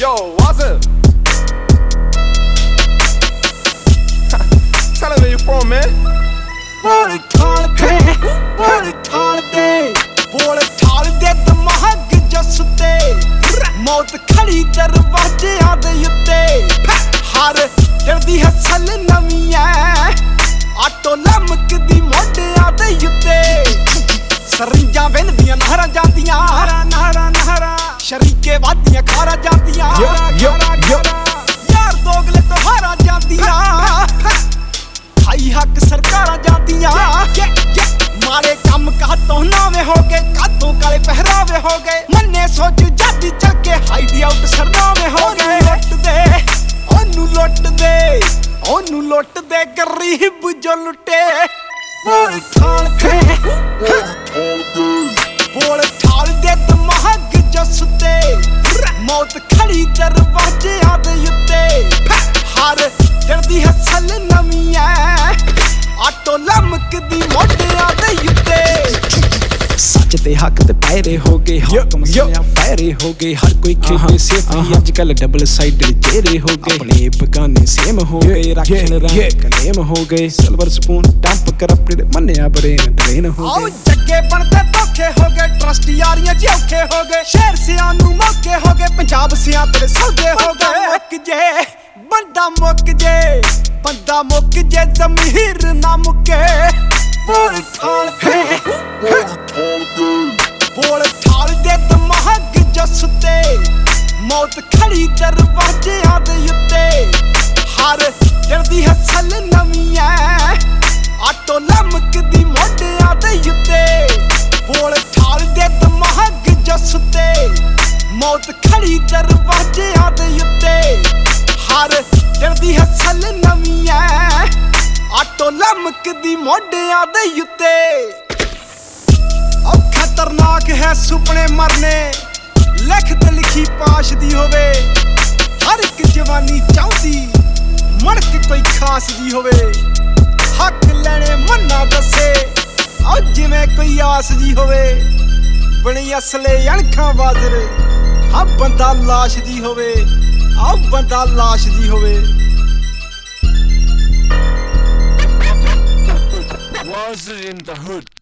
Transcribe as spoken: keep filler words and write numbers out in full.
Yo, what's up? Tell them where you from, man. Bole thalde, bole thalde, bole thalde dimag jasutte, maut khadi darwajiyan de utte, har jardi hasal nami hai, auto lamkdi modiyan de utte, sarinja wendiyan nahara jandiyan, nahara nahara nahara, sharike wadiyan khara jandiyan, yaar dogle to hara jandiyan, भाई हक सरकारा जातियां मारे कम कातों नावे हो गए कातों काले पहरावे हो गए मन्ने सोच जाती चल के हाइड आउट सरनावे हो गए लुट दे ओनू लुट दे ओनू लुट दे गरीब जो लुटे बोल ठाल दे बोल ठाल दे दिमाग जो सुते मौत खड़ी दरवाजे आदे युते हर जल्दी हसल नमी है आटो लमकदी मोटियां दे उत्ते सच ते हक ते पैरे हो गए हुक्म सुनिया पैरे हो गए हर कोई खेले सेफ ही आजकल डबल साइडेड चेहरे हो गए अपने बगाने सेम हो गए रखन रंग कलेम हो गए सिल्वर स्पून टंप करप्टेड मन्निया ब्रेन ड्रेन हो गए जग्गे बनते धोखे हो गए ट्रस्ट यारियां औखे हो गए शहर सियां नू मौके हो गए पंजाब सियां तेरे सौदे हो गए मुक जे बंदा मुक जे बंदा मुक जे जमीर ना मुके बोल ठाल दे बोल ठाल दे दिमाग जो सुते मौत खड़ी दरवाजे आदे उत्ते हर जल्दी हसल नमी है आटो लमकदी मोडियां दे उत्ते बोल ठाल दे दिमाग जो सुते मौत खड़ी दरवाजे आदे उत्ते हर जल्दी हसल नमी है आटो लमकदी मोडियां दे उत्ते अब खतरनाक है सुपने मरने लिखत लिखी पाश दी होवे हर एक जवानी चाहती मड़क कोई खास दी होवे हक लेने मन्ना दसे और जिवें कोई आस दी होवे बनी असले अणखां बाजर हाँ बंदा लाश दी होवे आ बंदा लाश दी होवे Was it in the hood?